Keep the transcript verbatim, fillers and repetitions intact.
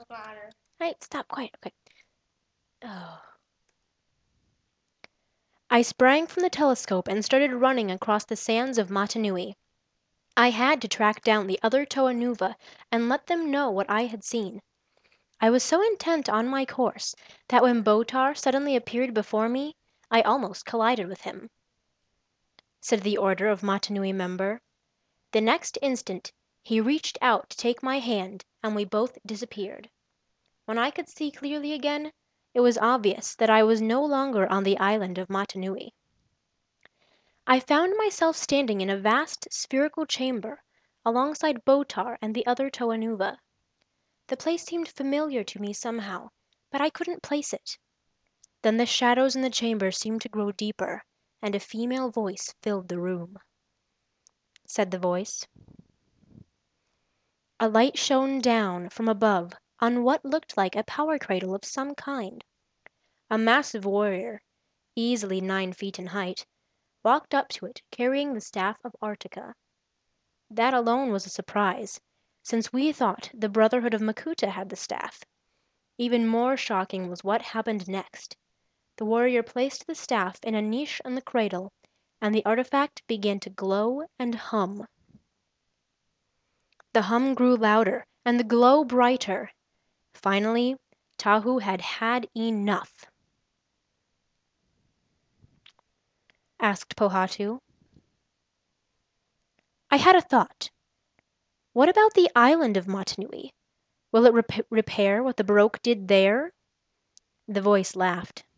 Right, stop, quiet, okay. Oh. I sprang from the telescope and started running across the sands of Matanui. I had to track down the other Toanuva and let them know what I had seen. I was so intent on my course that when Botar suddenly appeared before me, I almost collided with him, said the Order of Matanui member. The next instant he reached out to take my hand, and we both disappeared. When I could see clearly again, it was obvious that I was no longer on the island of Matanui. I found myself standing in a vast spherical chamber alongside Botar and the other Toanuva. The place seemed familiar to me somehow, but I couldn't place it. Then the shadows in the chamber seemed to grow deeper, and a female voice filled the room. Said the voice. A light shone down from above on what looked like a power cradle of some kind. A massive warrior, easily nine feet in height, walked up to it carrying the staff of Artica. That alone was a surprise, since we thought the Brotherhood of Makuta had the staff. Even more shocking was what happened next. The warrior placed the staff in a niche in the cradle, and the artifact began to glow and hum. The hum grew louder, and the glow brighter. Finally, Tahu had had enough. Asked Pohatu. I had a thought. What about the island of Matanui? Will it rep- repair what the Baroque did there? The voice laughed.